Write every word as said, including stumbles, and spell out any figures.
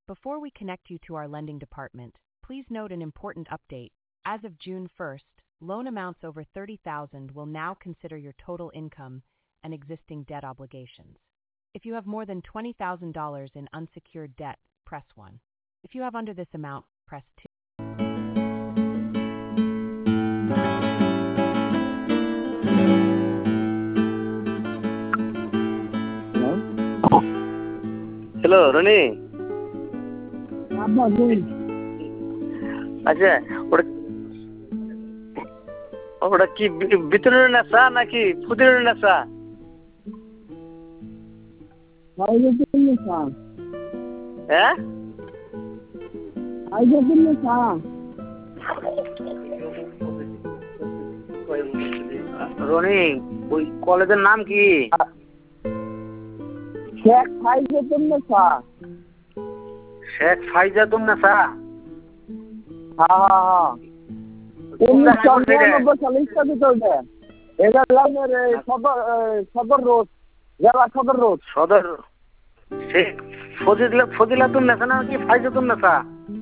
Before we connect you to our lending department, please note an important update. As of June first, loan amounts over thirty thousand dollars will now consider your total income and existing debt obligations. If you have more than twenty thousand dollars in unsecured debt, press one. If you have under this amount, press two. Hello Roni, আচ্ছা ওটা ওটা কি বিতরণের নেশা নাকি ফুদিনের নেশা? হ্যাঁ রনি, ওই কলেজের নাম কি? শেখ ফাইজাতুন নেসা। শেখ ফাইজাতুন নেসা। হ্যাঁ হ্যাঁ হ্যাঁ, উনিশশো নিরানব্বই সালে স্থাপিত হয়েছে। এটা গ্রামের সদর সদর রোড, জেলা সদর রোড। সদর শেখ ফজিল ফজিলাতুন নেসা না কি ফাইজাতুন নেসা?